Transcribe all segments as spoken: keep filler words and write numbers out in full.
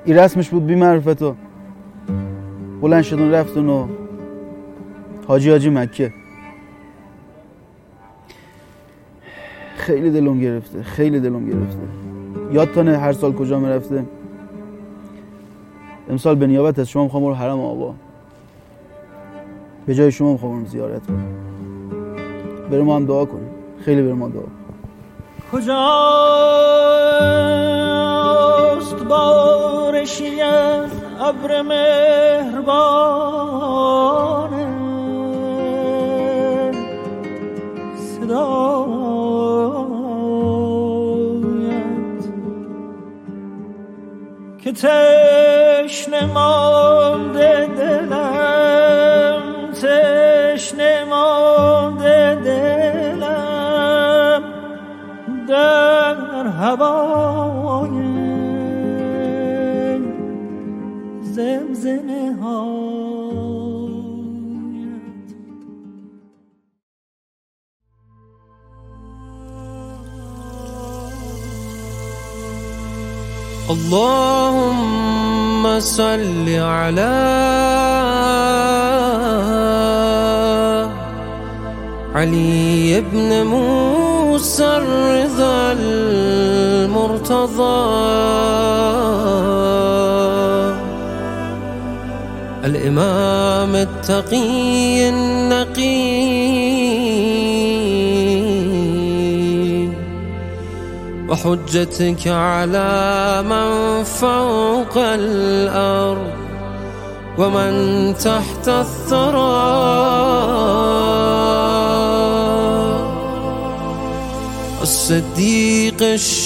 این رسمش بود بی معرفتو. بلند شدن رفتن و حاجی حاجی مکه. خیلی دلم گرفته، خیلی دلم گرفته. یادتونه هر سال کجا میرفته؟ امسال به نیابت از شما میخوام برو حرم آقا، به جای شما میخوام برم زیارت کنم. بریم ما هم دعا کنیم، خیلی بریم ما دعا کنیم. کجاست بارشی از ابر مهربانه صدایت که تشنه مانده دلم، تشنه مانده دلم در هوای زمزمه هایت. اللهم صل على علي بن موسى الرضا المرتضى الإمام التقي النقي وحجتك على من فوق الأرض ومن تحت الثرى الصديق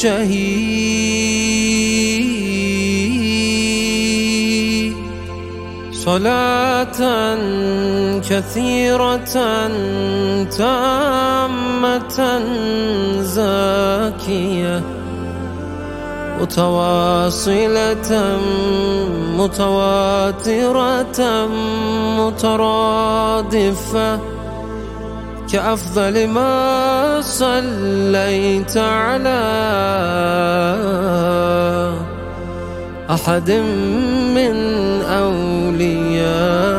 الشهيد صلاة كثيرة تامة زاكية متواصلة متواترة مترادفة كأفضل ما صليت على أحد من أولياء